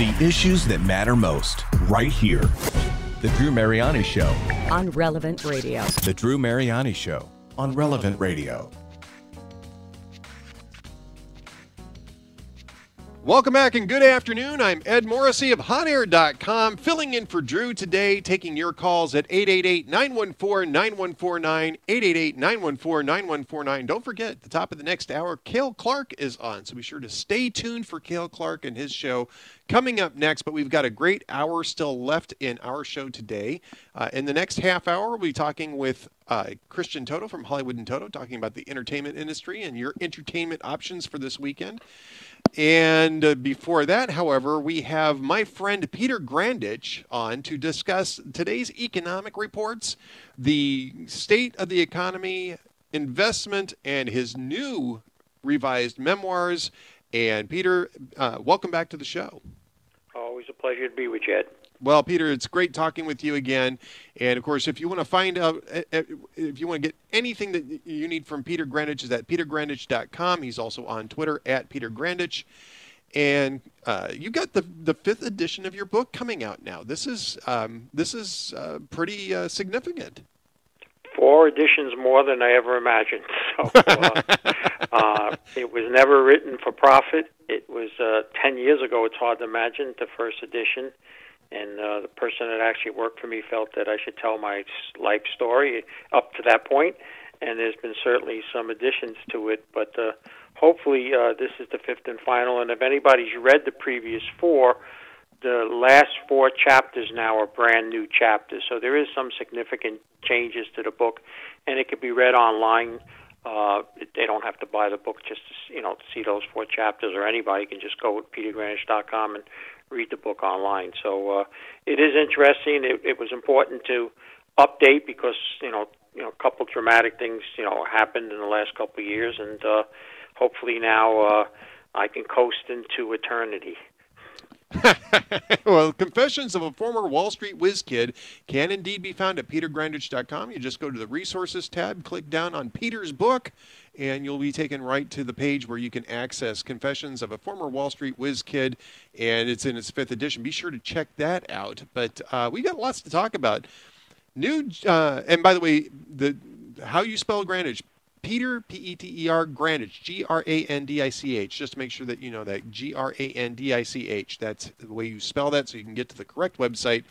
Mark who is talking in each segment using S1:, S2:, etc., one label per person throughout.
S1: The issues that matter most, right here. The Drew Mariani Show.
S2: On Relevant Radio.
S1: The Drew Mariani Show on Relevant Radio.
S3: Welcome back and good afternoon. I'm Ed Morrissey of HotAir.com, filling in for Drew today, taking your calls at 888-914-9149, 888-914-9149. Don't forget, at the top of the next hour, Cale Clark is on, so be sure to stay tuned for Cale Clark and his show coming up next. But we've got a great hour still left in our show today. In the next half hour, we'll be talking with Christian Toto from Hollywood and Toto, talking about the entertainment industry and your entertainment options for this weekend. And before that, however, we have my friend Peter Grandich on to discuss today's economic reports, the state of the economy, investment, and his new revised memoirs. And Peter, welcome back to the show.
S4: Always a pleasure to be with you, Ed.
S3: Well, Peter, it's great talking with you again. And, of course, if you want to find out, if you want to get anything that you need from Peter Grandich, is at petergrandich.com. He's also on Twitter at Peter Grandich. And you got the fifth edition of your book coming out now. This is pretty significant.
S4: 4 editions more than I ever imagined. So it was never written for profit. It was 10 years ago. It's hard to imagine the first edition. And the person that actually worked for me felt that I should tell my life story up to that point. And there's been certainly some additions to it. But hopefully this is the 5th and final. And if anybody's read the previous 4, the last 4 chapters now are brand new chapters. So there is some significant changes to the book. And it can be read online. They don't have to buy the book just to see those 4 chapters, or anybody can just go with petergrandich.com and read the book online. So it is interesting. It was important to update because a couple dramatic things happened in the last couple of years, and hopefully now I can coast into eternity.
S3: Well, Confessions of a Former Wall Street Whiz Kid can indeed be found at petergrandich.com. You just go to the Resources tab, click down on Peter's book, and you'll be taken right to the page where you can access Confessions of a Former Wall Street Whiz Kid, and it's in its 5th edition. Be sure to check that out. But we got lots to talk about. And by the way, how you spell Grandich, Peter, P-E-T-E-R, Grandich, G-R-A-N-D-I-C-H, just to make sure that you know that, G-R-A-N-D-I-C-H. That's the way you spell that so you can get to the correct website.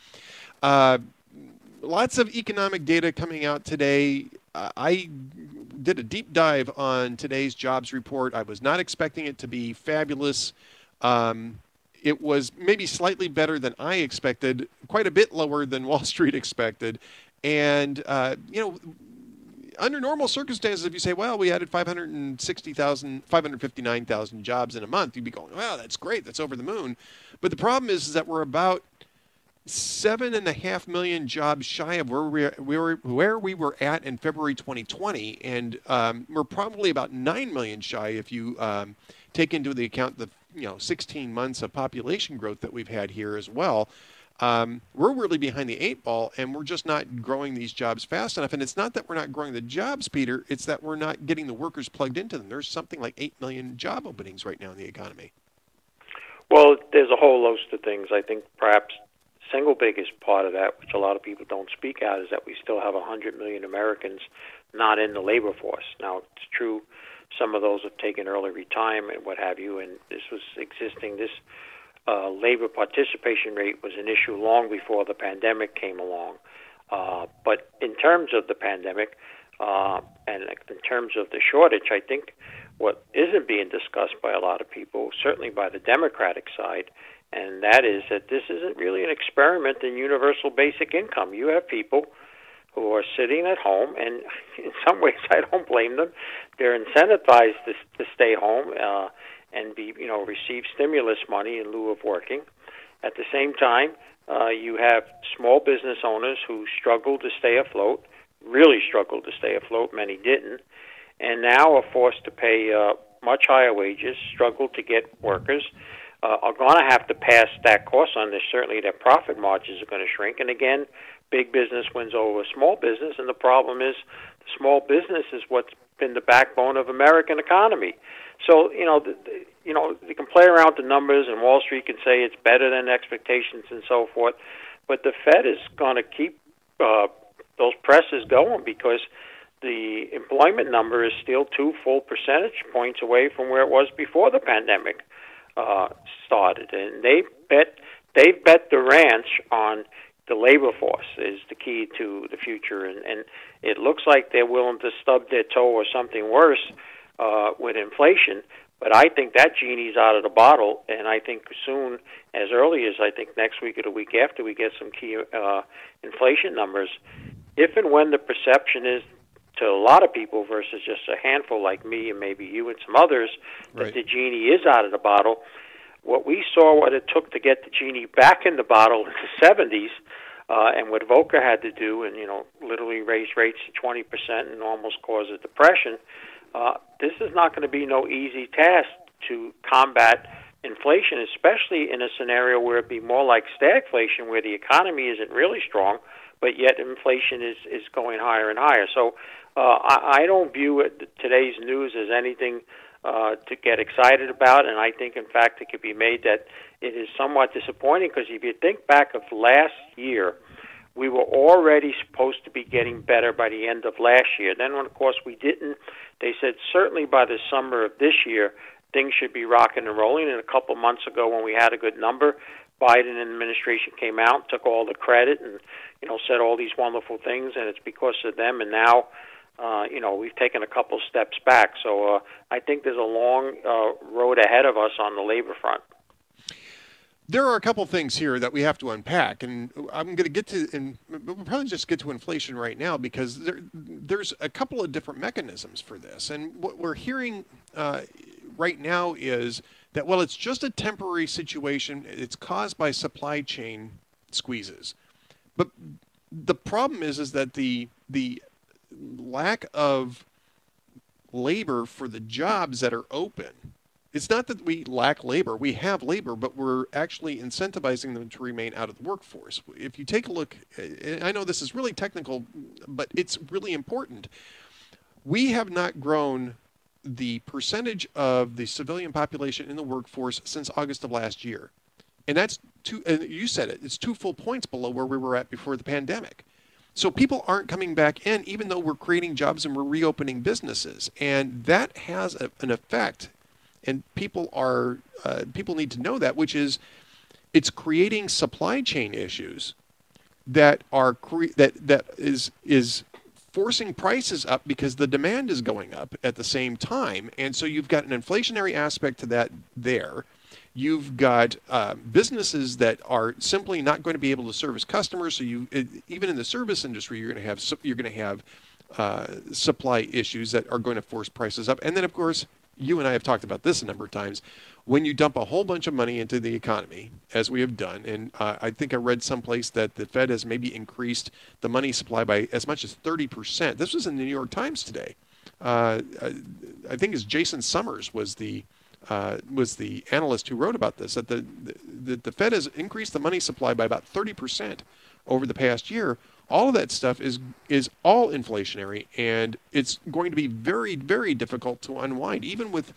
S3: Lots of economic data coming out today. I did a deep dive on today's jobs report. I was not expecting it to be fabulous. It was maybe slightly better than I expected, quite a bit lower than Wall Street expected. And, under normal circumstances, if you say, well, we added 559,000 jobs in a month, you'd be going, wow, that's great. That's over the moon. But the problem is that we're about 7.5 million jobs shy of where we were at in February 2020. And we're probably about 9 million shy if you take into the account the 16 months of population growth that we've had here as well. We're really behind the 8 ball, and we're just not growing these jobs fast enough. And it's not that we're not growing the jobs, Peter. It's that we're not getting the workers plugged into them. There's something like 8 million job openings right now in the economy.
S4: Well, there's a whole host of things. I think perhaps the single biggest part of that, which a lot of people don't speak out, is that we still have 100 million Americans not in the labor force. Now, it's true some of those have taken early retirement and what have you, and this was existing. This labor participation rate was an issue long before the pandemic came along. But in terms of the pandemic and in terms of the shortage, I think what isn't being discussed by a lot of people, certainly by the Democratic side, and that is that this isn't really an experiment in universal basic income. You have people who are sitting at home, and in some ways I don't blame them. They're incentivized to stay home and receive stimulus money in lieu of working. At the same time, you have small business owners who struggle to stay afloat, really struggled to stay afloat, many didn't, and now are forced to pay much higher wages, struggle to get workers, are going to have to pass that cost on. Certainly their profit margins are going to shrink, and again, big business wins over small business, and the problem is the small business is what's been the backbone of American economy. So, you can play around with the numbers, and Wall Street can say it's better than expectations and so forth, but the Fed is going to keep those presses going because the employment number is still 2 full percentage points away from where it was before the pandemic started, and they've bet the ranch on the labor force is the key to the future, and it looks like they're willing to stub their toe or something worse with inflation. But I think that genie's out of the bottle, and I think soon, as early as I think next week or the week after, we get some key inflation numbers. If and when the perception is to a lot of people versus just a handful like me and maybe you and some others, that the genie is out of the bottle. What we saw, what it took to get the genie back in the bottle in the 70s, and what Volcker had to do, and literally raise rates to 20% and almost cause a depression. This is not going to be no easy task to combat inflation, especially in a scenario where it'd be more like stagflation, where the economy isn't really strong, but yet inflation is going higher and higher. So I don't view today's news as anything to get excited about, and I think, in fact, it could be made that it is somewhat disappointing because if you think back of last year, we were already supposed to be getting better by the end of last year. Then, when, of course, we didn't, they said certainly by the summer of this year, things should be rocking and rolling. And a couple months ago when we had a good number, Biden administration came out, took all the credit, and said all these wonderful things, and it's because of them. And now, we've taken a couple steps back. So I think there's a long road ahead of us on the labor front.
S3: There are a couple things here that we have to unpack, and I'm going to get to, and we'll probably just get to inflation right now because there's a couple of different mechanisms for this. And what we're hearing right now is that, well, it's just a temporary situation. It's caused by supply chain squeezes. But the problem is that the lack of labor for the jobs that are open. It's not that we lack labor. We have labor, but we're actually incentivizing them to remain out of the workforce. If you take a look, I know this is really technical, but it's really important. We have not grown the percentage of the civilian population in the workforce since August of last year. And that's and you said it, it's 2 full points below where we were at before the pandemic. So people aren't coming back in, even though we're creating jobs and we're reopening businesses. And that has an effect. And people need to know that, which is it's creating supply chain issues that are that is forcing prices up because the demand is going up at the same time. And so you've got an inflationary aspect to that there. You've got businesses that are simply not going to be able to service customers. So even in the service industry, you're going to have supply issues that are going to force prices up. And then, of course, you and I have talked about this a number of times. When you dump a whole bunch of money into the economy, as we have done, and I think I read someplace that the Fed has maybe increased the money supply by as much as 30%. This was in the New York Times today. I think it's Jason Summers was the analyst who wrote about this, that the Fed has increased the money supply by about 30% over the past year. All of that stuff is all inflationary, and it's going to be very, very difficult to unwind, even with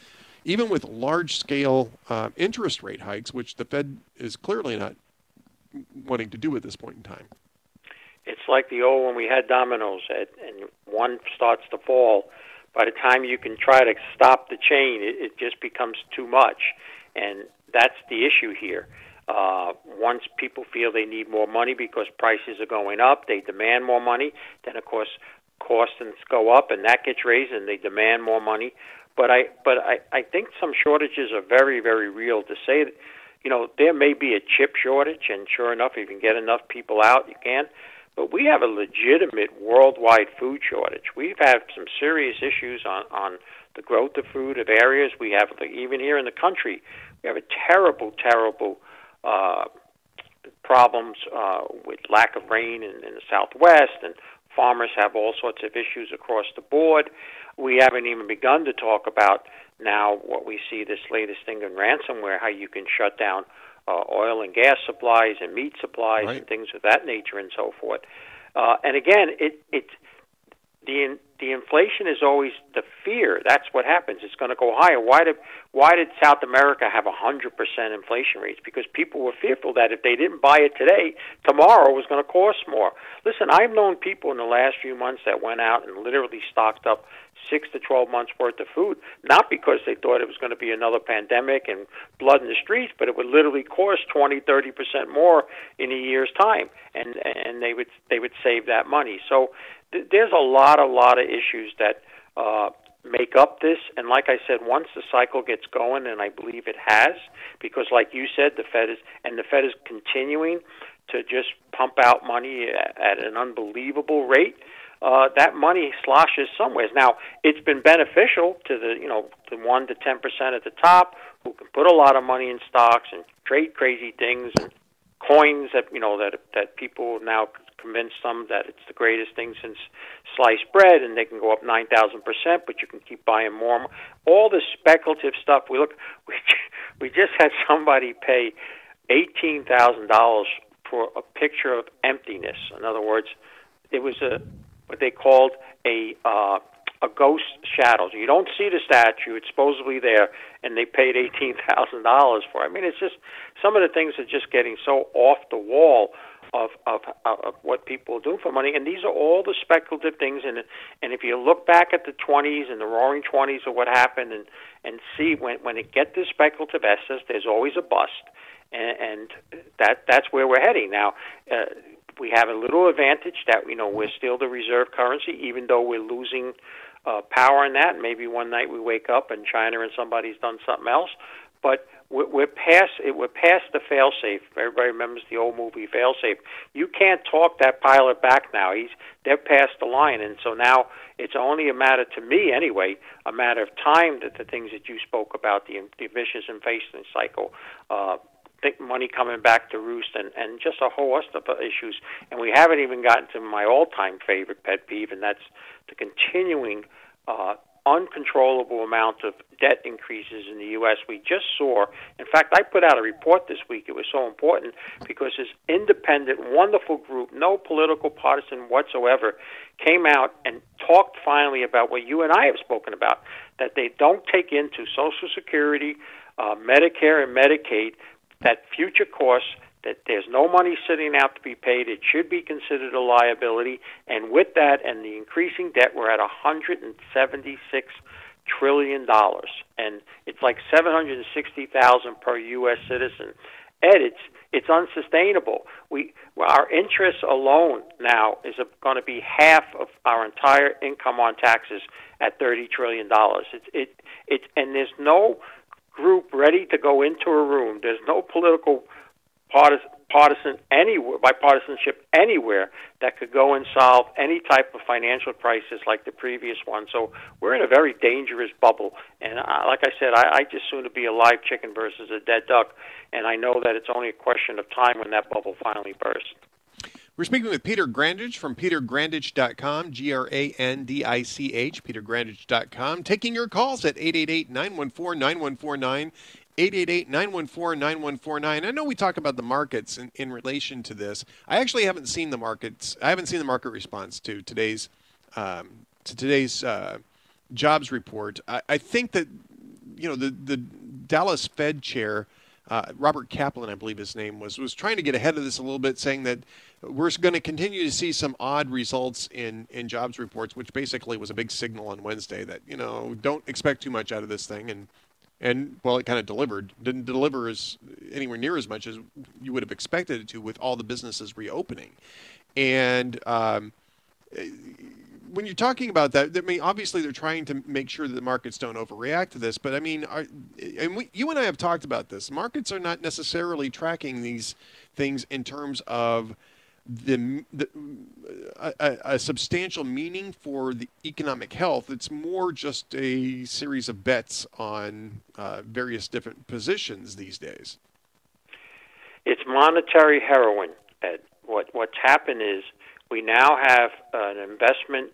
S3: large-scale interest rate hikes, which the Fed is clearly not wanting to do at this point in time.
S4: It's like the old when we had dominoes, and one starts to fall. By the time you can try to stop the chain, it just becomes too much, and that's the issue here. Once people feel they need more money because prices are going up, they demand more money. Then, of course, costs go up, and that gets raised, and they demand more money. But I think some shortages are very, very real. To say that, there may be a chip shortage, and sure enough, if you can get enough people out, you can. But we have a legitimate worldwide food shortage. We've had some serious issues on the growth of food of areas. We have, even here in the country, we have a terrible problems with lack of rain in the Southwest, and farmers have all sorts of issues across the board. We haven't even begun to talk about now what we see this latest thing in ransomware, how you can shut down oil and gas supplies and meat supplies and things of that nature and so forth. And again, the inflation is always the fear. That's what happens. It's going to go higher. Why did South America have 100% inflation rates? Because people were fearful that if they didn't buy it today, tomorrow was going to cost more. Listen, I've known people in the last few months that went out and literally stocked up 6 to 12 months worth of food, not because they thought it was going to be another pandemic and blood in the streets, but it would literally cost 20-30% more in a year's time, and they would save that money. So there's a lot of issues that make up this, and like I said, once the cycle gets going, and I believe it has, because like you said, the Fed is continuing to just pump out money at an unbelievable rate. That money sloshes somewhere. Now, it's been beneficial to the 1 to 10% at the top, who can put a lot of money in stocks and trade crazy things and coins that that people now convince them that it's the greatest thing since sliced bread, and they can go up 9,000%, but you can keep buying more. All the speculative stuff. We just had somebody pay $18,000 for a picture of emptiness. In other words, it was what they called a ghost shadow. So you don't see the statue; it's supposedly there, and they paid $18,000 for it. I mean, it's just some of the things are just getting so off the wall of what people do for money, and these are all the speculative things. And if you look back at the 20s and the Roaring 20s of what happened, and see when it gets this speculative excess, there's always a bust, and that's where we're heading now. We have a little advantage that we're still the reserve currency, even though we're losing power in that. Maybe one night we wake up and China and somebody's done something else, but we're past it. We're past the fail-safe. Everybody remembers the old movie Fail-Safe. You can't talk that pilot back now. They're past the line, and so now it's only a matter, to me anyway, a matter of time that the things that you spoke about, the vicious inflation cycle, money coming back to roost, and just a whole host of issues. And we haven't even gotten to my all-time favorite pet peeve, and that's the continuing uncontrollable amount of debt increases in the U.S. We just saw, in fact, I put out a report this week. It was so important because this independent, wonderful group, no political partisan whatsoever, came out and talked finally about what you and I have spoken about, that they don't take into Social Security, Medicare, and Medicaid that future costs, that there's no money sitting out to be paid. It should be considered a liability. And with that and the increasing debt, we're at $176 trillion. And it's like $760,000 per U.S. citizen. Ed, it's unsustainable. Our interest alone now is going to be half of our entire income on taxes at $30 trillion. And there's no group ready to go into a room. There's no political partisanship anywhere that could go and solve any type of financial crisis like the previous one. So we're in a very dangerous bubble. And like I said, I just soon to be a live chicken versus a dead duck. And I know that it's only a question of time when that bubble finally bursts.
S3: We're speaking with Peter Grandich from petergrandich.com, Grandich, petergrandich.com, taking your calls at 888-914-9149, 888-914-9149. I know we talk about the markets in relation to this. I actually haven't seen the markets. I haven't seen the market response to today's jobs report. I think that the Dallas Fed chair, Robert Kaplan, I believe his name was trying to get ahead of this a little bit, saying that we're going to continue to see some odd results in jobs reports, which basically was a big signal on Wednesday that, don't expect too much out of this thing. And well, it kind of didn't deliver anywhere near as much as you would have expected it to with all the businesses reopening. And when you're talking about that, I mean, obviously they're trying to make sure that the markets don't overreact to this. But I mean, you and I have talked about this. Markets are not necessarily tracking these things in terms of a substantial meaning for the economic health. It's more just a series of bets on various different positions these days.
S4: It's monetary heroin, Ed. What's happened is we now have an investment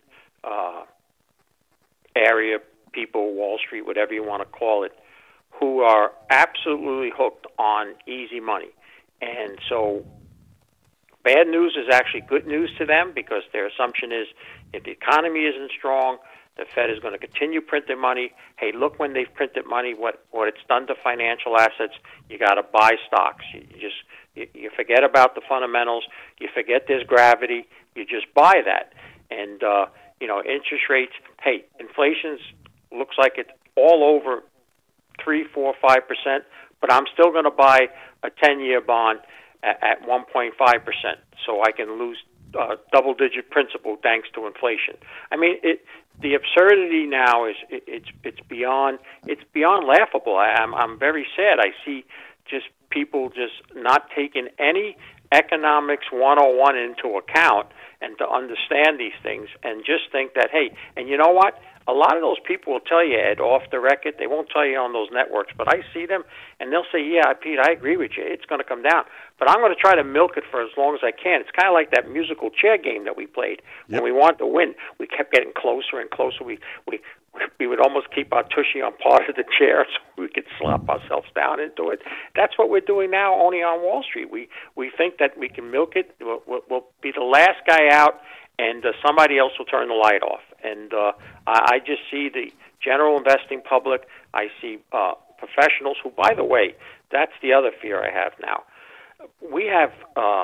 S4: area, people, Wall Street, whatever you want to call it, who are absolutely hooked on easy money. And so bad news is actually good news to them, because their assumption is If the economy isn't strong, the Fed is going to continue printing money. Hey, look, when they've printed money, what it's done to financial assets. You got to buy stocks. You forget about the fundamentals. You forget there's gravity. You just buy that. And interest rates. Hey, inflation's looks like it's all over 3, 4, 5%. But I'm still going to buy a 10-year bond at 1.5%, so I can lose double-digit principal thanks to inflation. I mean, the absurdity now is it's beyond laughable. I'm very sad. I see just people just not taking any economics 101 into account and to understand these things, and just think that, hey, and you know what? A lot of those people will tell you, Ed, off the record. They won't tell you on those networks, but I see them, and they'll say, yeah, Pete, I agree with you. It's going to come down. But I'm going to try to milk it for as long as I can. It's kind of like that musical chair game that we played. When we wanted to win, we kept getting closer and closer. We would almost keep our tushy on part of the chair so we could slop ourselves down into it. That's what we're doing now only on Wall Street. We think that we can milk it. We'll be the last guy out, and somebody else will turn the light off. And I just see the general investing public. I see professionals who, by the way, that's the other fear I have now. We have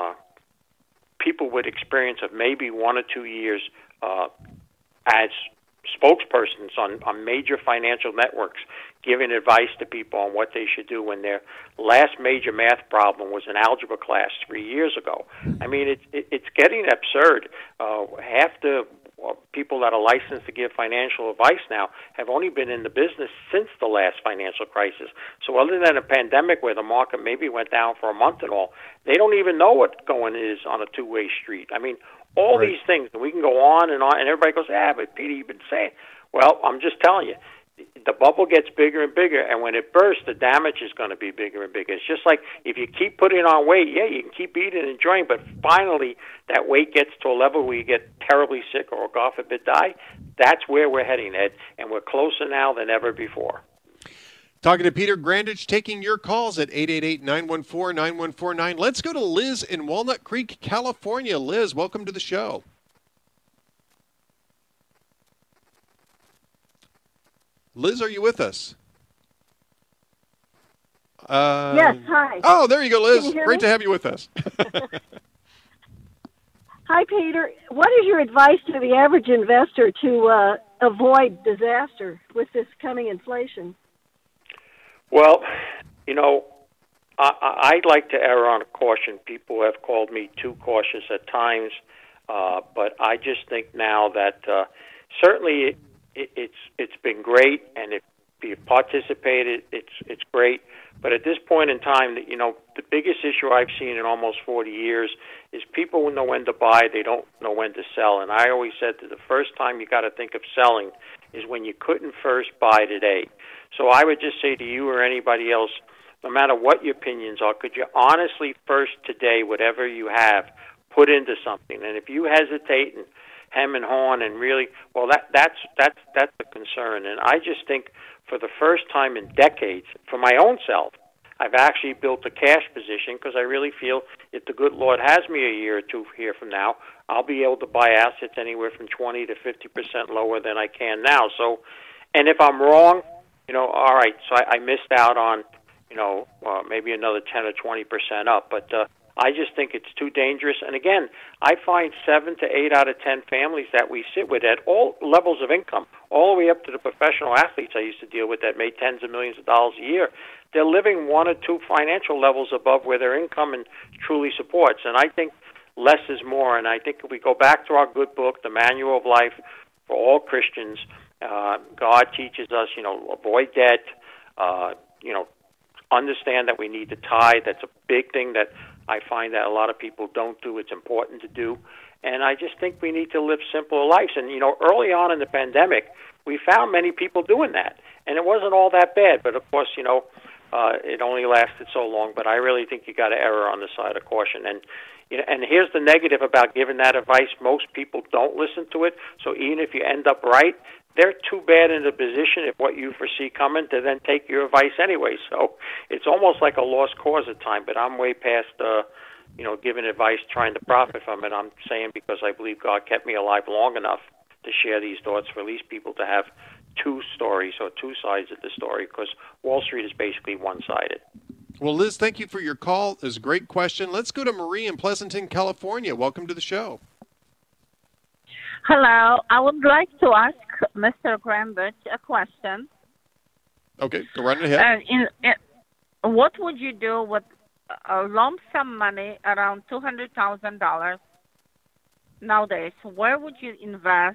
S4: people with experience of maybe 1 or 2 years as spokespersons on major financial networks giving advice to people on what they should do when their last major math problem was an algebra class 3 years ago. I mean, it's getting absurd. Half the people that are licensed to give financial advice now have only been in the business since the last financial crisis. So other than a pandemic where the market maybe went down for a month and all, they don't even know what going is on a two-way street. I mean, all these things, and we can go on, and everybody goes, but Peter, you've been saying. Well, I'm just telling you, the bubble gets bigger and bigger, and when it bursts, the damage is going to be bigger and bigger. It's just like if you keep putting on weight, you can keep eating and enjoying, but finally that weight gets to a level where you get terribly sick or, God forbid, die. That's where we're heading, Ed, and we're closer now than ever before.
S3: Talking to Peter Grandich, taking your calls at 888-914-9149. Let's go to Liz in Walnut Creek, California. Liz, welcome to the show. Liz, are you with us?
S5: Yes, hi.
S3: Oh, there you go, Liz.
S5: Can you hear
S3: Great
S5: me?
S3: to have you with us.
S5: Hi, Peter. What is your advice to the average investor to avoid disaster with this coming inflation?
S4: Well, I'd like to err on caution. People have called me too cautious at times, but I just think now that certainly it's been great, and if you participated, it's great. But at this point in time, the biggest issue I've seen in almost 40 years is people know when to buy, they don't know when to sell. And I always said that the first time you got to think of selling is when you couldn't first buy today. So I would just say to you or anybody else, no matter what your opinions are, could you honestly first today, whatever you have, put into something? And if you hesitate and hem and haw and really, well, that's a concern. And I just think for the first time in decades, for my own self, I've actually built a cash position because I really feel if the good Lord has me a year or two here from now, I'll be able to buy assets anywhere from 20 to 50% lower than I can now. So, and if I'm wrong, all right, so I missed out on, maybe another 10 or 20% up, but I just think it's too dangerous. And again, I find 7 to 8 out of 10 families that we sit with at all levels of income, all the way up to the professional athletes I used to deal with that made tens of millions of dollars a year, they're living 1 or 2 financial levels above where their income and truly supports. And I think less is more. And I think if we go back to our good book, the Manual of Life for all Christians, God teaches us, avoid debt, understand that we need to tithe. That's a big thing that I find that a lot of people don't do. It's important to do. And I just think we need to live simpler lives. And, early on in the pandemic, we found many people doing that. And it wasn't all that bad. But, of course, it only lasted so long. But I really think you got to err on the side of caution. And, and here's the negative about giving that advice. Most people don't listen to it. So even if you end up right, they're too bad in the position if what you foresee coming to then take your advice anyway. So it's almost like a lost cause at time. But I'm way past, giving advice, trying to profit from it. I'm saying because I believe God kept me alive long enough to share these thoughts, for at least people to have two stories or two sides of the story, because Wall Street is basically one-sided.
S3: Well, Liz, thank you for your call. It was a great question. Let's go to Marie in Pleasanton, California. Welcome to the show.
S6: Hello. I would like to ask Mr. Grandbridge a question.
S3: Okay, go right ahead.
S6: What would you do with a lump sum money around $200,000 nowadays? Where would you invest?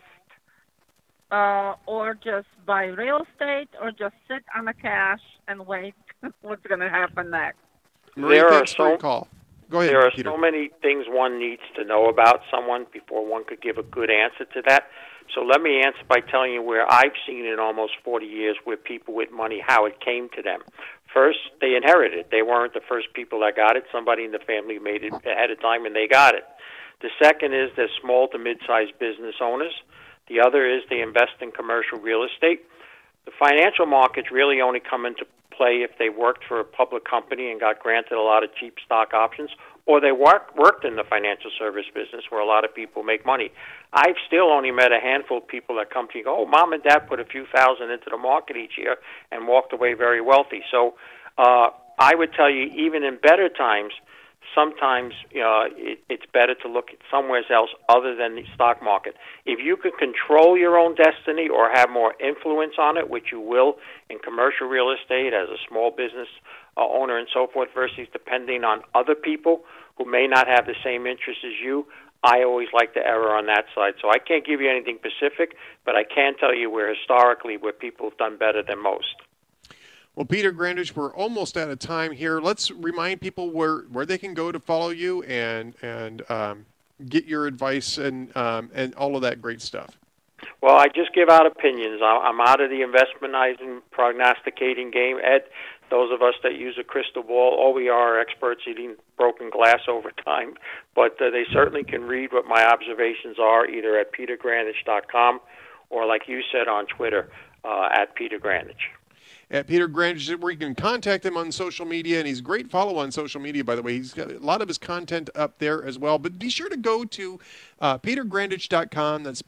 S6: Or just buy real estate, or just sit on the cash and wait what's going to happen next?
S3: Marie, thanks for your call. Go ahead,
S4: There are
S3: Peter.
S4: so many things one needs to know about someone before one could give a good answer to that. So let me answer by telling you where I've seen in almost 40 years where people with money, how it came to them. First, they inherited it. They weren't the first people that got it. Somebody in the family made it ahead of time, and they got it. The second is they're small to mid-sized business owners. The other is they invest in commercial real estate. The financial markets really only come into play if they worked for a public company and got granted a lot of cheap stock options, or they worked in the financial service business where a lot of people make money. I've still only met a handful of people that come to you and go, oh, Mom and Dad put a few thousand into the market each year and walked away very wealthy. So I would tell you, even in better times, sometimes it's better to look at somewhere else other than the stock market. If you could control your own destiny or have more influence on it, which you will in commercial real estate as a small business owner and so forth, versus depending on other people who may not have the same interests as you, I always like to err on that side. So I can't give you anything specific, but I can tell you where people have done better than most.
S3: Well, Peter Grandage, we're almost out of time here. Let's remind people where they can go to follow you and get your advice and all of that great stuff.
S4: Well, I just give out opinions. I'm out of the investmentizing, prognosticating game. Ed, those of us that use a crystal ball, all we are experts eating broken glass over time. But they certainly can read what my observations are either at petergrandage.com or, like you said, on Twitter at Peter Grandage.
S3: At Peter Grandage, where you can contact him on social media, and he's a great follow on social media, by the way. He's got a lot of his content up there as well. But be sure to go to petergrandich.com. That's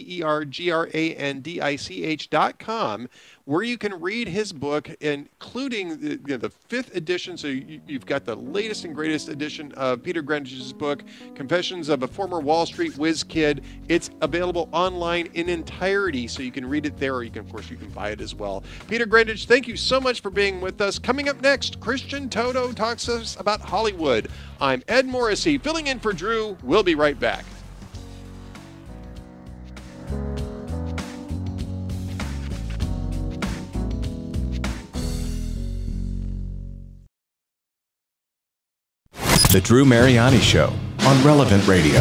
S3: petergrandich.com, where you can read his book, including the 5th edition. So you've got the latest and greatest edition of Peter Grandage's book, Confessions of a Former Wall Street Whiz Kid. It's available online in entirety, so you can read it there, or you can buy it as well. Peter Grandage, thank you so much for being with us. Coming up next, Christian Toto talks to us about Hollywood. I'm Ed Morrissey, filling in for Drew. We'll be right back.
S1: The Drew Mariani Show on Relevant Radio.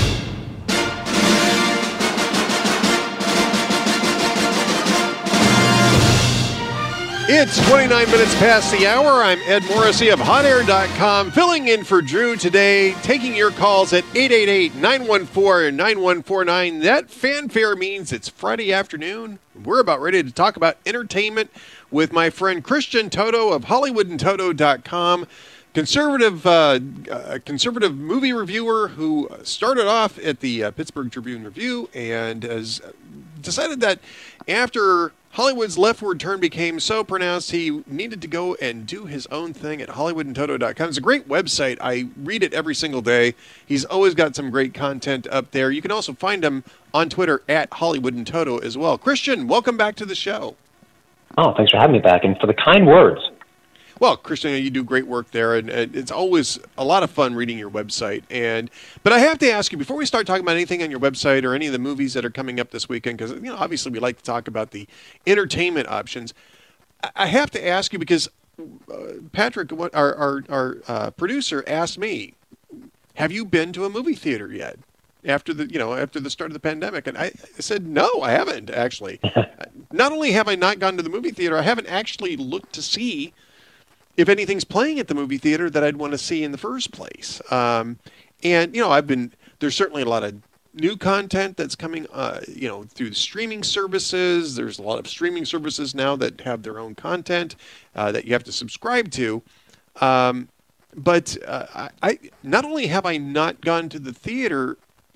S3: It's 29 minutes past the hour. I'm Ed Morrissey of HotAir.com, filling in for Drew today, taking your calls at 888-914-9149. That fanfare means it's Friday afternoon. We're about ready to talk about entertainment with my friend Christian Toto of HollywoodandToto.com. Conservative movie reviewer who started off at the Pittsburgh Tribune-Review and has decided that after Hollywood's leftward turn became so pronounced, he needed to go and do his own thing at HollywoodandToto.com. It's a great website. I read it every single day. He's always got some great content up there. You can also find him on Twitter at HollywoodandToto as well. Christian, welcome back to the show.
S7: Oh, thanks for having me back and for the kind words.
S3: Well, Christian, you do great work there, and it's always a lot of fun reading your website. But I have to ask you, before we start talking about anything on your website or any of the movies that are coming up this weekend, because obviously we like to talk about the entertainment options, I have to ask you because Patrick, our producer, asked me, "Have you been to a movie theater yet?" After the start of the pandemic, and I said no, I haven't actually. Not only have I not gone to the movie theater, I haven't actually looked to see if anything's playing at the movie theater that I'd want to see in the first place. There's certainly a lot of new content that's coming, through the streaming services. There's a lot of streaming services now that have their own content that you have to subscribe to. But I not only have I not gone to the theater,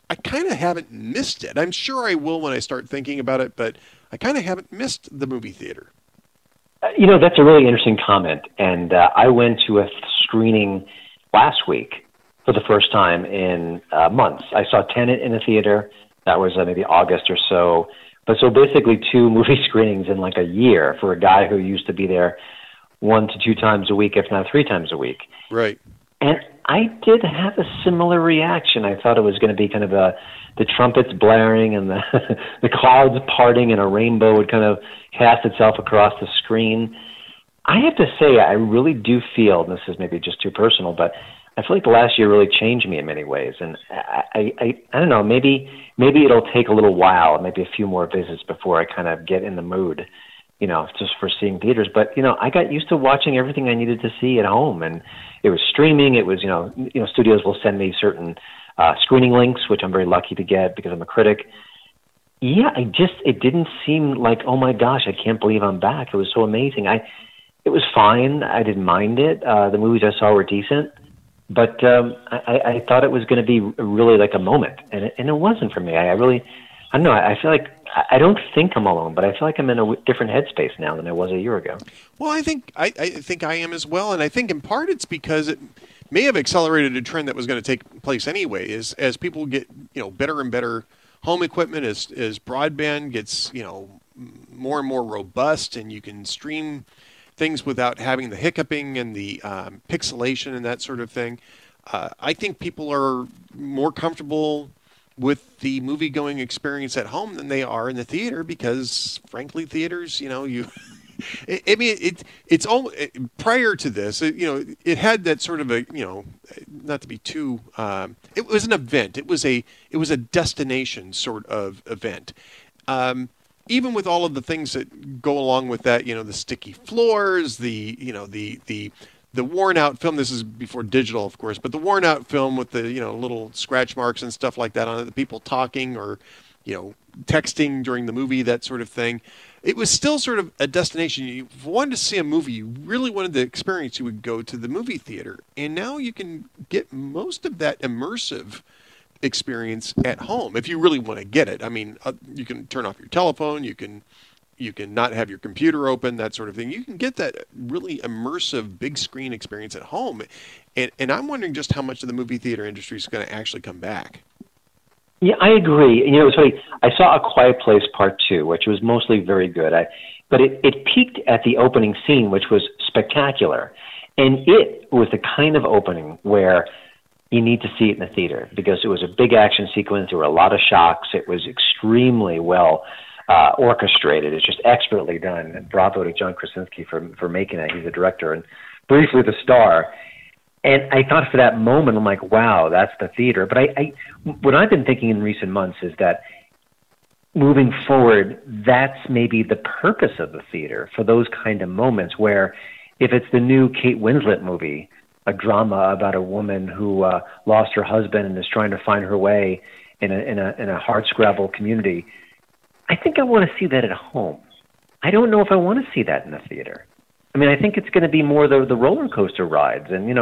S3: I kind of haven't missed it. I'm sure I will when I start thinking about it, but I kind of haven't missed the movie theater.
S7: That's a really interesting comment. And I went to a screening last week for the first time in months. I saw Tenet in a theater. That was maybe August or so. But so basically 2 movie screenings in like a year for a guy who used to be there 1 to 2 times a week, if not 3 times a week.
S3: Right.
S7: And I did have a similar reaction. I thought it was going to be kind of the trumpets blaring and the clouds parting and a rainbow would kind of cast itself across the screen. I have to say, I really do feel, and this is maybe just too personal, but I feel like the last year really changed me in many ways. And I don't know, maybe it'll take a little while, maybe a few more visits before I kind of get in the mood, just for seeing theaters. But, I got used to watching everything I needed to see at home. And it was streaming. It was, studios will send me certain screening links, which I'm very lucky to get because I'm a critic. Yeah, it didn't seem like, oh my gosh, I can't believe I'm back. It was so amazing. It was fine. I didn't mind it. The movies I saw were decent. But I thought it was going to be really like a moment. And it wasn't for me. I don't know. I feel like I don't think I'm alone, but I feel like I'm in a different headspace now than I was a year ago.
S3: Well, I think I am as well, and I think in part it's because it may have accelerated a trend that was going to take place anyway. As people get better and better home equipment, as broadband gets more and more robust, and you can stream things without having the hiccuping and the pixelation and that sort of thing. I think people are more comfortable with the movie-going experience at home than they are in the theater because, frankly, theaters, it's all prior to this, it had that sort of a, not to be too, it was an event. It was a destination sort of event. Even with all of the things that go along with that, the sticky floors, the worn out film. This is before digital, of course, but the worn out film with the, little scratch marks and stuff like that on it, the people talking or, texting during the movie, that sort of thing. It was still sort of a destination. You wanted to see a movie, you really wanted the experience, you would go to the movie theater. And now you can get most of that immersive experience at home if you really want to get it. I mean, you can turn off your telephone, you can not have your computer open, that sort of thing. You can get that really immersive big screen experience at home. And I'm wondering just how much of the movie theater industry is going to actually come back.
S7: Yeah, I agree. It was funny. I saw A Quiet Place Part 2, which was mostly very good. But it peaked at the opening scene, which was spectacular. And it was the kind of opening where you need to see it in the theater because it was a big action sequence. There were a lot of shocks. It was extremely well orchestrated. It's just expertly done. And bravo to John Krasinski for making that. He's the director and briefly the star. And I thought for that moment, I'm like, wow, that's the theater. But what I've been thinking in recent months is that moving forward, that's maybe the purpose of the theater for those kind of moments where if it's the new Kate Winslet movie, a drama about a woman who lost her husband and is trying to find her way in a hardscrabble community, I think I want to see that at home. I don't know if I want to see that in the theater. I mean, I think it's going to be more the roller coaster rides. And,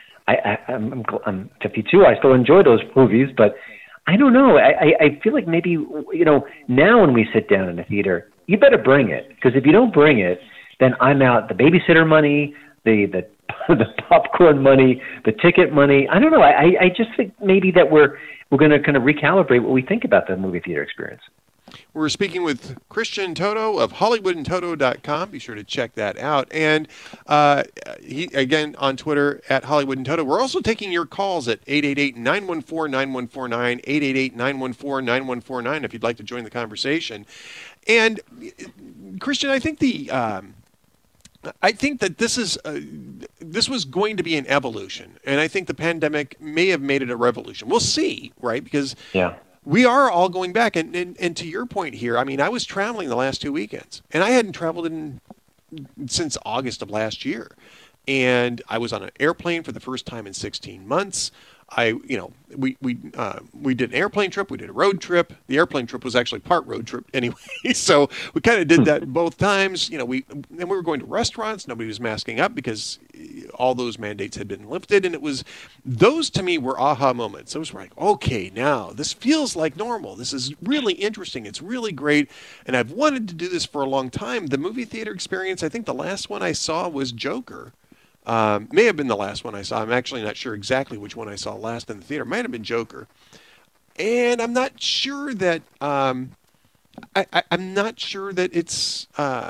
S7: I'm 52. I still enjoy those movies, but I don't know. I feel like maybe, now when we sit down in the theater, you better bring it. Because if you don't bring it, then I'm out the babysitter money, the popcorn money, the ticket money. I don't know. I just think maybe that we're going to kind of recalibrate what we think about the movie theater experience.
S3: We're speaking with Christian Toto of HollywoodandToto.com. Be sure to check that out. And he, again, on Twitter, at HollywoodandToto. We're also taking your calls at 888-914-9149, 888-914-9149 if you'd like to join the conversation. And, Christian, I think that this was going to be an evolution. And I think the pandemic may have made it a revolution. We'll see, right? Because we are all going back. And to your point here, I mean, I was traveling the last 2 weekends, and I hadn't traveled since August of last year. And I was on an airplane for the first time in 16 months. we did an airplane trip, we did a road trip. The airplane trip was actually part road trip anyway, so we kind of did that both times. We were going to restaurants. Nobody was masking up because all those mandates had been lifted, and those to me were aha moments. Those were like, okay, now this feels like normal. This is really interesting. It's really great, and I've wanted to do this for a long time. The movie theater experience, I think the last one I saw was Joker. May have been the last one I saw. I'm actually not sure exactly which one I saw last in the theater. Might have been Joker. And I'm not sure that I'm not sure that it's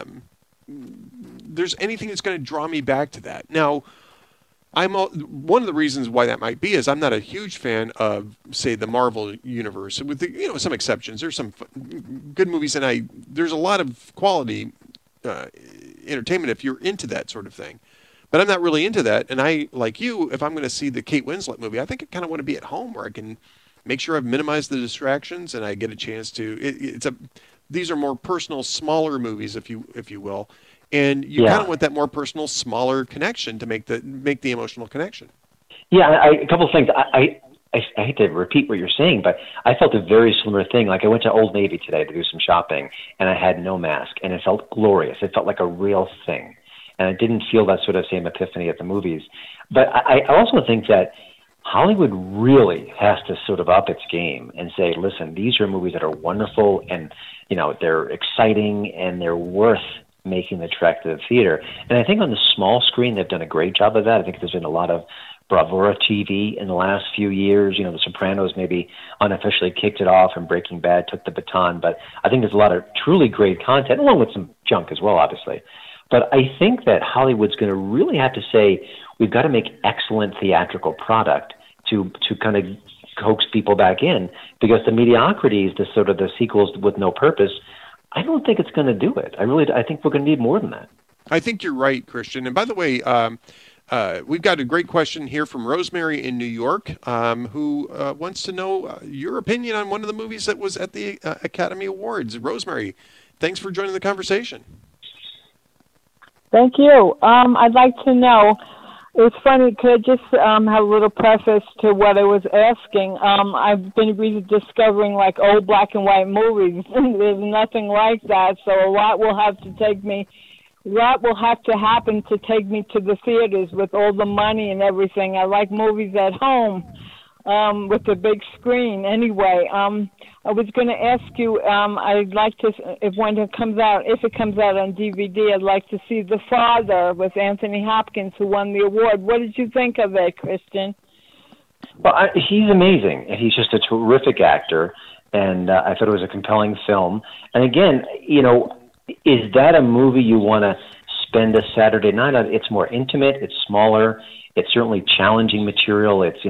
S3: there's anything that's going to draw me back to that. Now, one of the reasons why that might be is I'm not a huge fan of, say, the Marvel universe, with some exceptions. There's some good movies, and there's a lot of quality entertainment if you're into that sort of thing. But I'm not really into that, and I, like you, if I'm going to see the Kate Winslet movie, I think I kind of want to be at home where I can make sure I've minimized the distractions and I get a chance to. These are more personal, smaller movies, if you will, and you kind of want that more personal, smaller connection to make the emotional connection.
S7: Yeah, a couple of things. I hate to repeat what you're saying, but I felt a very similar thing. Like I went to Old Navy today to do some shopping, and I had no mask, and it felt glorious. It felt like a real thing. And I didn't feel that sort of same epiphany at the movies. But I also think that Hollywood really has to sort of up its game and say, listen, these are movies that are wonderful and, they're exciting and they're worth making the trek to the theater. And I think on the small screen, they've done a great job of that. I think there's been a lot of bravura TV in the last few years. The Sopranos maybe unofficially kicked it off and Breaking Bad took the baton. But I think there's a lot of truly great content, along with some junk as well, obviously. But I think that Hollywood's going to really have to say, we've got to make excellent theatrical product to kind of coax people back in, because the mediocrities, the sort of the sequels with no purpose, I don't think it's going to do it. I think we're going to need more than that.
S3: I think you're right, Christian. And by the way, we've got a great question here from Rosemary in New York, who wants to know your opinion on one of the movies that was at the Academy Awards. Rosemary, thanks for joining the conversation.
S8: Thank you. I'd like to know, it's funny, could I just have a little preface to what I was asking? I've been rediscovering like old black and white movies. There's nothing like that, so a lot will have to happen to take me to the theaters with all the money and everything. I like movies at home with the big screen. Anyway, I was going to ask you, I'd like to, if it comes out on DVD, I'd like to see The Father with Anthony Hopkins, who won the award. What did you think of it, Christian?
S7: Well, he's amazing. He's just a terrific actor, and I thought it was a compelling film. And again, is that a movie you want to spend a Saturday night on? It's more intimate. It's smaller. It's certainly challenging material. It's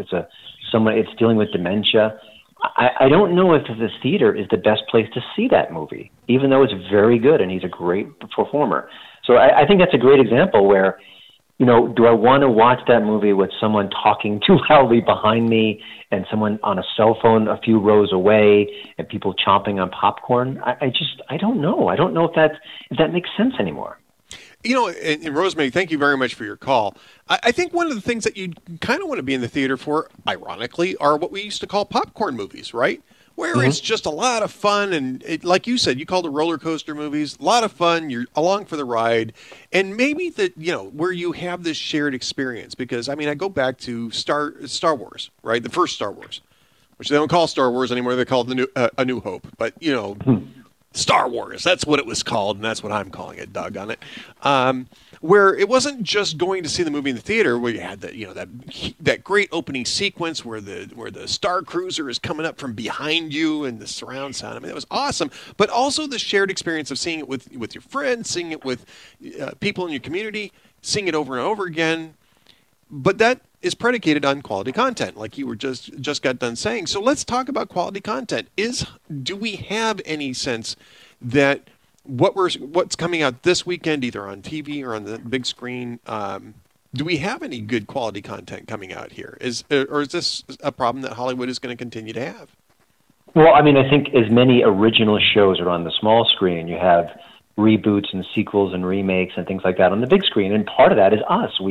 S7: it's dealing with dementia. I don't know if the theater is the best place to see that movie, even though it's very good and he's a great performer. So I think that's a great example where, do I want to watch that movie with someone talking too loudly behind me and someone on a cell phone a few rows away and people chomping on popcorn? I don't know. I don't know if that makes sense anymore.
S3: And Rosemary, thank you very much for your call. I think one of the things that you kind of want to be in the theater for, ironically, are what we used to call popcorn movies, right? Where it's just a lot of fun, and like you said, you called it roller coaster movies, a lot of fun, you're along for the ride, and maybe where you have this shared experience. Because, I go back to Star Wars, right? The first Star Wars, which they don't call Star Wars anymore, they call it A New Hope. But, Star Wars, that's what it was called, and that's what I'm calling it, doggone it. Where it wasn't just going to see the movie in the theater, where you had that great opening sequence where the Star Cruiser is coming up from behind you and the surround sound. That was awesome. But also the shared experience of seeing it with your friends, seeing it with people in your community, seeing it over and over again. But that is predicated on quality content, like you were just got done saying. So let's talk about quality content. Do we have any sense that what's coming out this weekend, either on TV or on the big screen, do we have any good quality content coming out here? Or is this a problem that Hollywood is going to continue to have?
S7: Well, I think as many original shows are on the small screen, you have reboots and sequels and remakes and things like that on the big screen. And part of that is us. We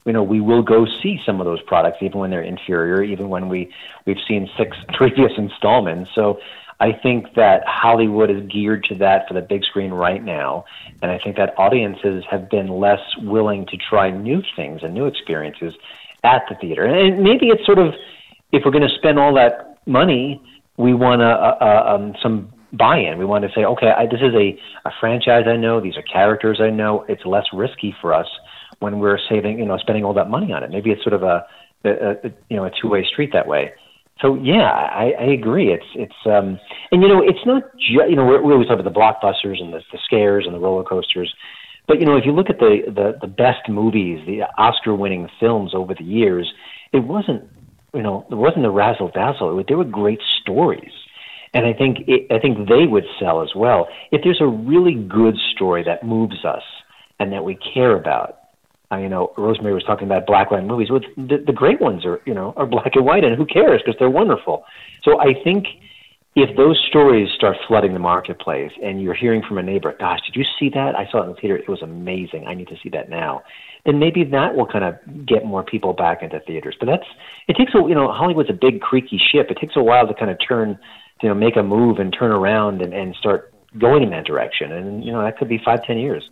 S7: we will go see some of those products, even when they're inferior, even when we've seen 6 previous installments. So I think that Hollywood is geared to that for the big screen right now, and I think that audiences have been less willing to try new things and new experiences at the theater. And maybe it's sort of, if we're going to spend all that money, we want some buy-in. We want to say, okay, this is a franchise I know. These are characters I know. It's less risky for us when we're spending all that money on it. Maybe it's sort of a two-way street that way. So yeah, I agree. It's and it's not we always talk about the blockbusters and the scares and the roller coasters, but if you look at the best movies, the Oscar-winning films over the years, it wasn't the razzle dazzle. They were great stories, and I think they would sell as well if there's a really good story that moves us and that we care about. Rosemary was talking about black and white movies. Well, the great ones are black and white, and who cares, because they're wonderful. So I think if those stories start flooding the marketplace, and you're hearing from a neighbor, gosh, did you see that? I saw it in the theater. It was amazing. I need to see that now. Then maybe that will kind of get more people back into theaters. But it takes Hollywood's a big creaky ship. It takes a while to kind of turn, make a move and turn around and start going in that direction. And that could be 5-10 years.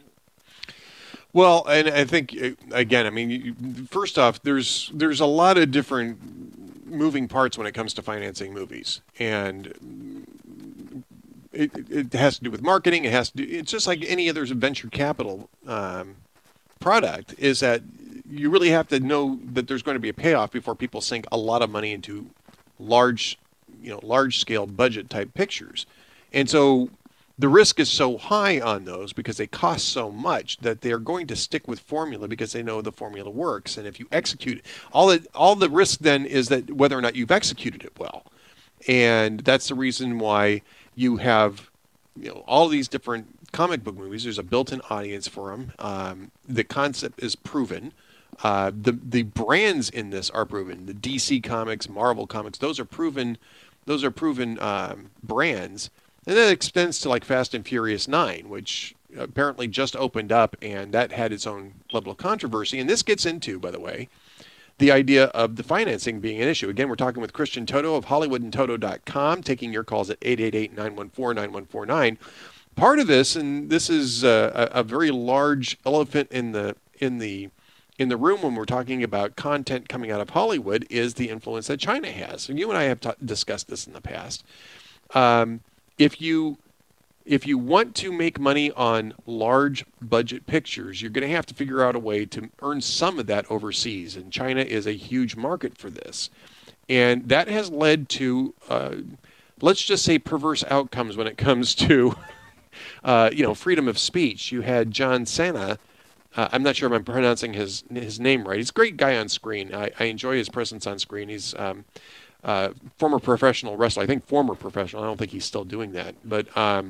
S3: Well, and I think, again, first off, there's a lot of different moving parts when it comes to financing movies. And it has to do with marketing. It's just like any other venture capital product, is that you really have to know that there's going to be a payoff before people sink a lot of money into large-scale budget-type pictures. And so the risk is so high on those because they cost so much that they're going to stick with formula because they know the formula works. And if you execute it, all the risk then is that whether or not you've executed it well. And that's the reason why you have all these different comic book movies. There's a built-in audience for them. The concept is proven. The brands in this are proven. The DC Comics, Marvel Comics, those are proven brands. And that extends to like Fast and Furious 9, which apparently just opened up, and that had its own level of controversy. And this gets into, by the way, the idea of the financing being an issue. Again, we're talking with Christian Toto of HollywoodandToto.com, taking your calls at 888-914-9149. Part of this, and this is a very large elephant in the room when we're talking about content coming out of Hollywood, is the influence that China has. And you and I have discussed this in the past. If you want to make money on large budget pictures, you're going to have to figure out a way to earn some of that overseas. And China is a huge market for this. And that has led to, let's just say, perverse outcomes when it comes to, freedom of speech. You had John Cena. I'm not sure if I'm pronouncing his name right. He's a great guy on screen. I enjoy his presence on screen. He's former professional wrestler. I think former professional. I don't think he's still doing that. But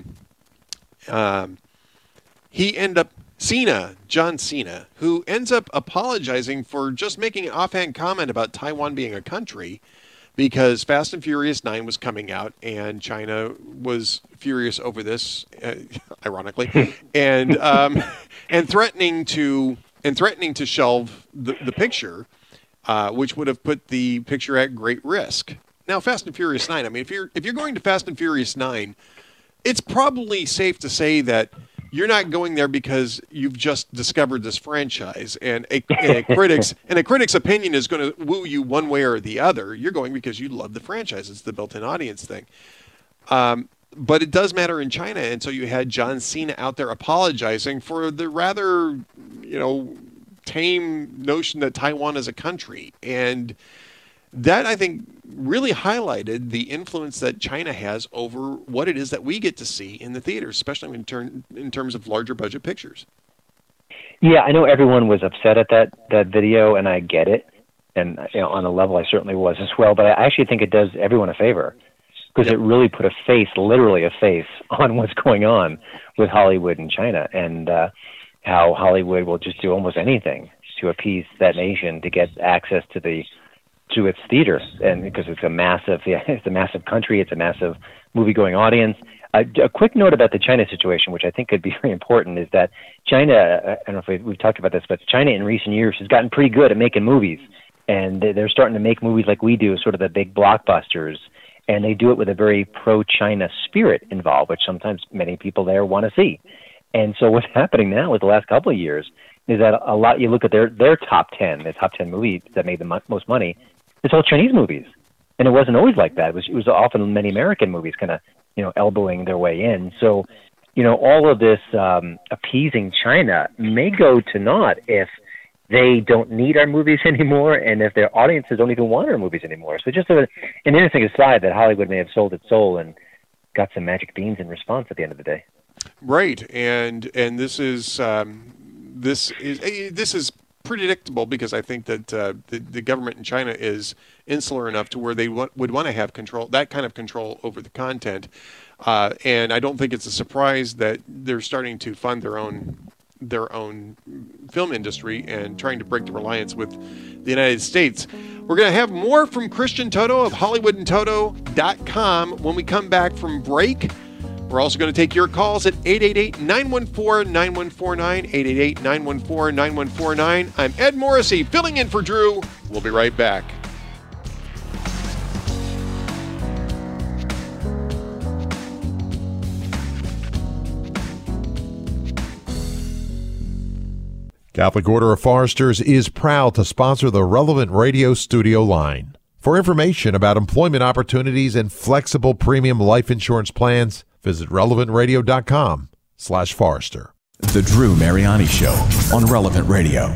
S3: he ended up, John Cena, who ends up apologizing for just making an offhand comment about Taiwan being a country because Fast and Furious 9 was coming out and China was furious over this, ironically, and threatening to shelve the picture. Which would have put the picture at great risk. Now, Fast and Furious 9, if you're going to Fast and Furious 9, it's probably safe to say that you're not going there because you've just discovered this franchise, and a critic's opinion is going to woo you one way or the other. You're going because you love the franchise. It's the built-in audience thing. But it does matter in China, and so you had John Cena out there apologizing for the rather, tame notion that Taiwan is a country. And that, I think, really highlighted the influence that China has over what it is that we get to see in the theaters, especially in terms of larger budget pictures.
S7: Yeah, I know everyone was upset at that video, and I get it. And on a level, I certainly was as well. But I actually think it does everyone a favor because it really put a face, literally a face, on what's going on with Hollywood and China, and how Hollywood will just do almost anything to appease that nation to get access to its theater, and because it's a massive country, it's a massive movie-going audience. A quick note about the China situation, which I think could be very important, is that China, I don't know if we've talked about this, but China in recent years has gotten pretty good at making movies. And they're starting to make movies like we do, sort of the big blockbusters. And they do it with a very pro-China spirit involved, which sometimes many people there want to see. And so what's happening now with the last couple of years is that a lot, you look at their top 10, the top 10 movies that made the most money, it's all Chinese movies. And it wasn't always like that. It was often many American movies kind of, elbowing their way in. So, all of this appeasing China may go to naught if they don't need our movies anymore and if their audiences don't even want our movies anymore. So just an interesting aside that Hollywood may have sold its soul and got some magic beans in response at the end of the day.
S3: Right, and this is predictable because I think that the government in China is insular enough to where they would want to have that kind of control over the content, and I don't think it's a surprise that they're starting to fund their own film industry and trying to break the reliance with the United States. We're going to have more from Christian Toto of HollywoodandToto.com when we come back from break. We're also going to take your calls at 888-914-9149, 888-914-9149. I'm Ed Morrissey, filling in for Drew. We'll be right back.
S9: Catholic Order of Foresters is proud to sponsor the Relevant Radio studio line. For information about employment opportunities and flexible premium life insurance plans, visit relevantradio.com/Forester.
S1: The Drew Mariani Show on Relevant Radio.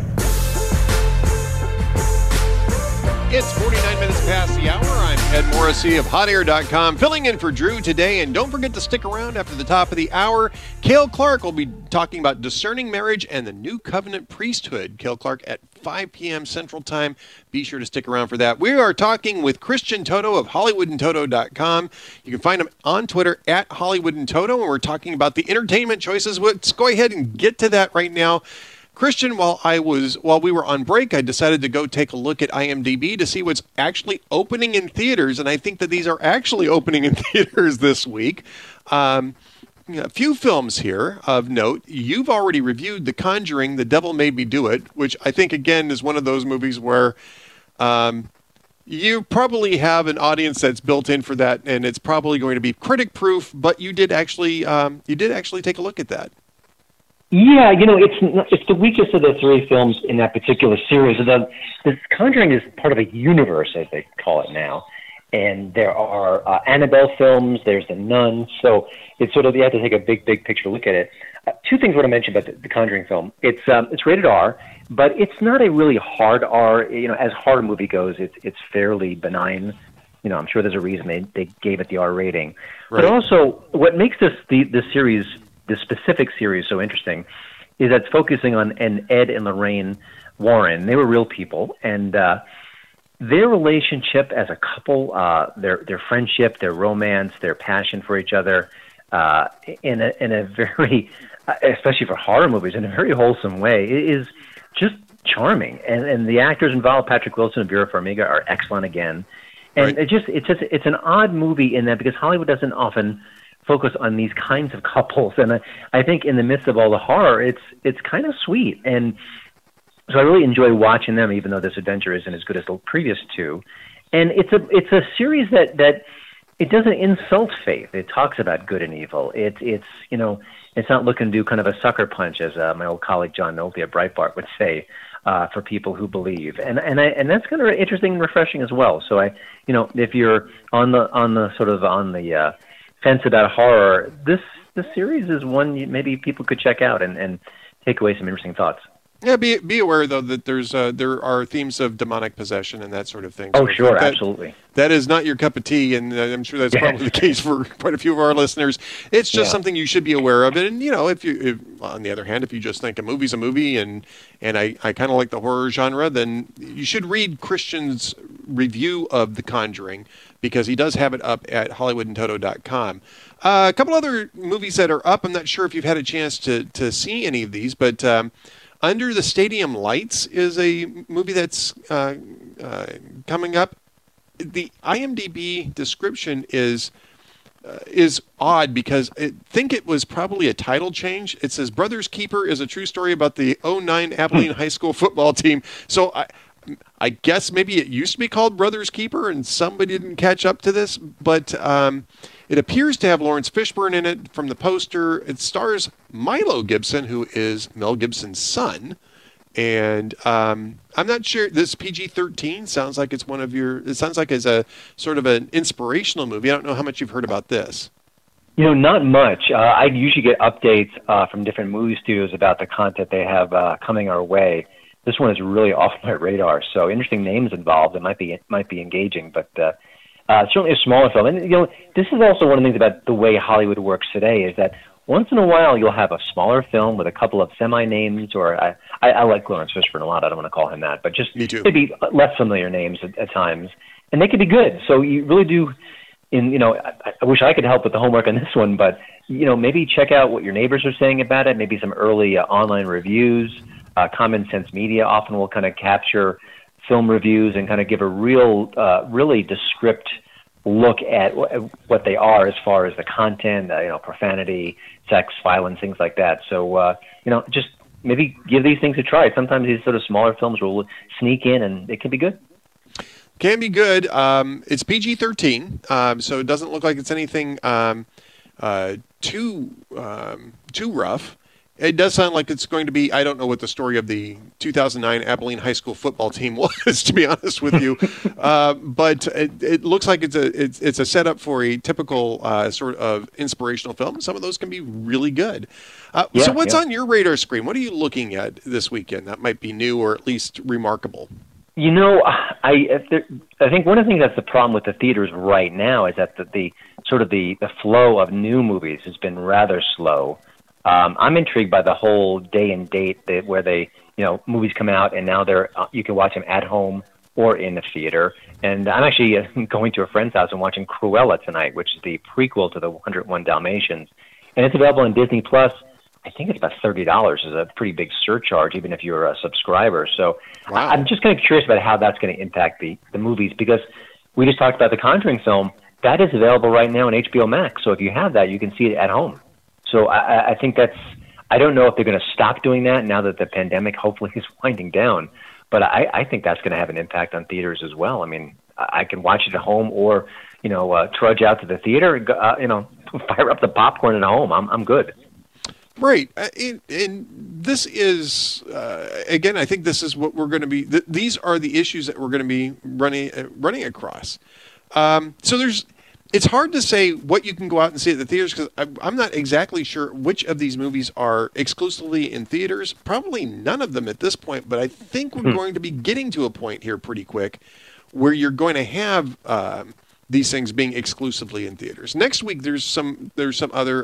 S3: It's 49 minutes past the hour. I'm Ed Morrissey of HotAir.com, filling in for Drew today. And don't forget to stick around after the top of the hour. Cale Clark will be talking about discerning marriage and the new covenant priesthood. Cale Clark at 5 p.m. Central Time. Be sure to stick around for that. We are talking with Christian Toto of HollywoodandToto.com. You can find him on Twitter at HollywoodandToto, and we're talking about the entertainment choices. Let's go ahead and get to that right now. Christian, while we were on break, I decided to go take a look at IMDb to see what's actually opening in theaters, and I think that these are actually opening in theaters this week. A few films here of note. You've already reviewed The Conjuring, The Devil Made Me Do It, which I think, again, is one of those movies where you probably have an audience that's built in for that, and it's probably going to be critic-proof, but you did actually take a look at that.
S7: Yeah, it's the weakest of the three films in that particular series. The Conjuring is part of a universe, as they call it now, and there are Annabelle films. There's The Nun, so it's sort of you have to take a big picture look at it. Two things I want to mention about the Conjuring film. It's rated R, but it's not a really hard R. As horror movie goes, it's fairly benign. I'm sure there's a reason they gave it the R rating. Right. But also, what makes this series, this specific series, so interesting is that it's focusing on Ed and Lorraine Warren. They were real people, and their relationship as a couple, their friendship, their romance, their passion for each other, in a very, especially for horror movies, in a very wholesome way, it is just charming. And the actors involved, Patrick Wilson and Vera Farmiga, are excellent again. And right. It's an odd movie in that because Hollywood doesn't often focus on these kinds of couples, and I think in the midst of all the horror, it's kind of sweet, and so I really enjoy watching them, even though this adventure isn't as good as the previous two. And it's a series that it doesn't insult faith. It talks about good and evil. It's not looking to do kind of a sucker punch, as my old colleague John Nolte at Breitbart would say, for people who believe, and that's kind of interesting and refreshing as well. So if you're on the fence about horror, this series is one maybe people could check out and take away some interesting thoughts.
S3: Yeah, be aware though that there are themes of demonic possession and that sort of thing.
S7: Oh, so sure, absolutely.
S3: That is not your cup of tea, and I'm sure that's probably the case for quite a few of our listeners. It's just something you should be aware of. And if on the other hand, if you just think a movie's a movie, and I kind of like the horror genre, then you should read Christian's review of The Conjuring, because he does have it up at HollywoodandToto.com. A couple other movies that are up. I'm not sure if you've had a chance to see any of these, but Under the Stadium Lights is a movie that's coming up. The IMDb description is is odd because I think it was probably a title change. It says Brothers Keeper is a true story about the 09 Abilene High School football team. So I guess maybe it used to be called Brothers Keeper and somebody didn't catch up to this, but it appears to have Lawrence Fishburne in it from the poster. It stars Milo Gibson, who is Mel Gibson's son. And I'm not sure. This PG-13 sounds like it's it sounds like it's a sort of an inspirational movie. I don't know how much you've heard about this.
S7: Not much. I usually get updates from different movie studios about the content they have coming our way. This one is really off my radar. So interesting names involved. It might be engaging, but certainly a smaller film. And this is also one of the things about the way Hollywood works today is that once in a while you'll have a smaller film with a couple of semi-names, or I like Lawrence Fishburne a lot. I don't want to call him that, but just maybe less familiar names at times, and they can be good. So you really do. I wish I could help with the homework on this one, but maybe check out what your neighbors are saying about it. Maybe some early online reviews. Common Sense Media often will kind of capture film reviews and kind of give a really descriptive look at what they are as far as the content, profanity, sex, violence, things like that. So, just maybe give these things a try. Sometimes these sort of smaller films will sneak in and it can be good.
S3: Can be good. It's PG-13, so it doesn't look like it's anything too rough. It does sound like it's going to be, I don't know what the story of the 2009 Abilene High School football team was, to be honest with you. But it looks like it's a setup for a typical sort of inspirational film. Some of those can be really good. So what's on your radar screen? What are you looking at this weekend that might be new or at least remarkable?
S7: I think one of the things that's the problem with the theaters right now is that the flow of new movies has been rather slow. I'm intrigued by the whole day and date where they, movies come out and now you can watch them at home or in the theater. And I'm actually going to a friend's house and watching Cruella tonight, which is the prequel to the 101 Dalmatians. And it's available on Disney Plus. I think it's about $30 is a pretty big surcharge, even if you're a subscriber. So wow. I'm just kind of curious about how that's going to impact the movies, because we just talked about the Conjuring film. That is available right now on HBO Max. So if you have that, you can see it at home. So I think I don't know if they're going to stop doing that now that the pandemic hopefully is winding down. But I think that's going to have an impact on theaters as well. I mean, I can watch it at home or, trudge out to the theater, fire up the popcorn at home. I'm good.
S3: Right. And this is, again, I think this is what we're going to be, these are the issues that we're going to be running across. So it's hard to say what you can go out and see at the theaters, because I'm not exactly sure which of these movies are exclusively in theaters. Probably none of them at this point, but I think we're going to be getting to a point here pretty quick where you're going to have these things being exclusively in theaters. Next week, there's some other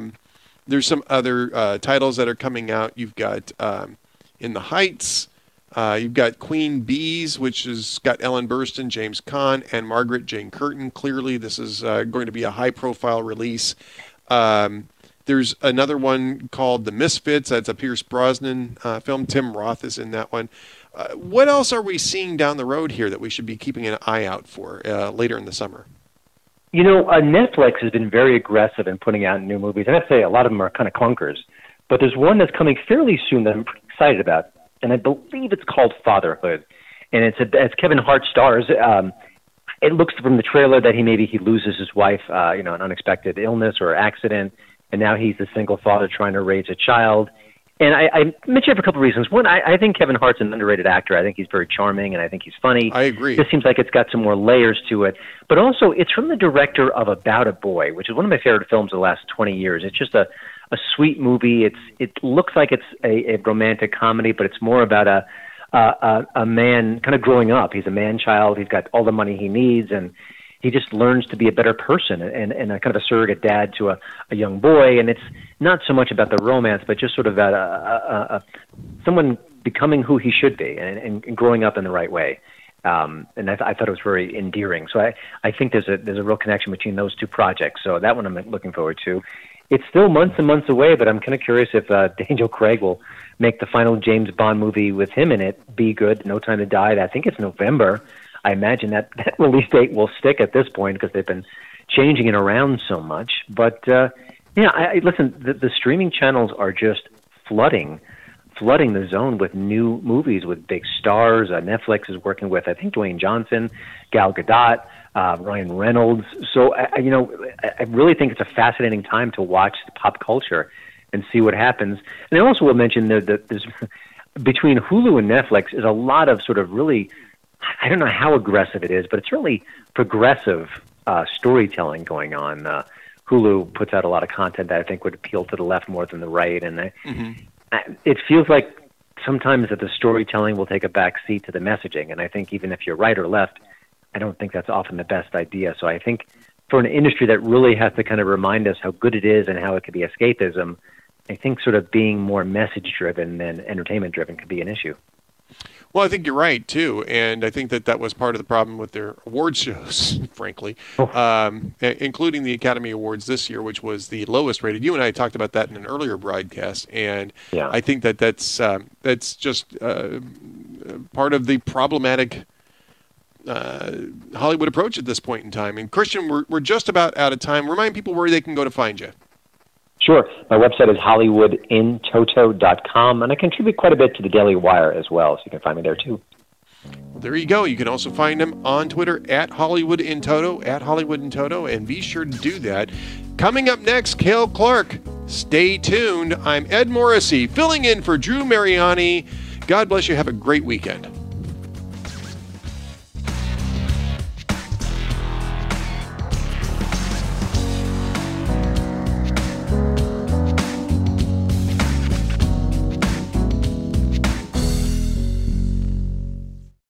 S3: titles that are coming out. You've got In the Heights. You've got Queen Bees, which has got Ellen Burstyn, James Caan, and Margaret Jane Curtin. Clearly, this is going to be a high-profile release. There's another one called The Misfits. That's a Pierce Brosnan film. Tim Roth is in that one. What else are we seeing down the road here that we should be keeping an eye out for later in the summer?
S7: Netflix has been very aggressive in putting out new movies. And I'd say a lot of them are kind of clunkers. But there's one that's coming fairly soon that I'm pretty excited about. And I believe it's called Fatherhood. And it's Kevin Hart stars. It looks from the trailer that he loses his wife, an unexpected illness or accident. And now he's a single father trying to raise a child. And I mention it for a couple of reasons. One, I think Kevin Hart's an underrated actor. I think he's very charming, and I think he's funny.
S3: I agree.
S7: This seems like it's got some more layers to it. But also, it's from the director of About a Boy, which is one of my favorite films of the last 20 years. It's just a sweet movie. It looks like it's a romantic comedy, but it's more about a man kind of growing up. He's a man-child. He's got all the money he needs, and he just learns to be a better person and a kind of a surrogate dad to a young boy. And it's not so much about the romance, but just sort of about someone becoming who he should be and growing up in the right way. And I thought it was very endearing. So I think there's a real connection between those two projects. So that one I'm looking forward to. It's still months and months away, but I'm kind of curious if Daniel Craig will make the final James Bond movie with him in it be good. No Time to Die. I think it's November. I imagine that release date will stick at this point because they've been changing it around so much. But listen, the streaming channels are just flooding the zone with new movies with big stars. Netflix is working with, I think, Dwayne Johnson, Gal Gadot, Ryan Reynolds. So I really think it's a fascinating time to watch the pop culture and see what happens. And I also will mention that there's between Hulu and Netflix is a lot of sort of really, I don't know how aggressive it is, but it's really progressive storytelling going on. Hulu puts out a lot of content that I think would appeal to the left more than the right, and it feels like sometimes that the storytelling will take a back seat to the messaging. And I think even if you're right or left, I don't think that's often the best idea. So I think for an industry that really has to kind of remind us how good it is and how it could be escapism, I think sort of being more message-driven than entertainment-driven could be an issue.
S3: Well, I think you're right, too. And I think that was part of the problem with their award shows, frankly, including the Academy Awards this year, which was the lowest rated. You and I talked about that in an earlier broadcast. And I think that's just part of the problematic Hollywood approach at this point in time. And Christian, we're just about out of time. Remind people where they can go to find you.
S7: Sure. My website is HollywoodInToto.com, and I contribute quite a bit to the Daily Wire as well, so you can find me there too.
S3: Well, there you go. You can also find him on Twitter at HollywoodInToto, and be sure to do that. Coming up next, Cale Clark. Stay tuned. I'm Ed Morrissey, filling in for Drew Mariani. God bless you. Have a great weekend.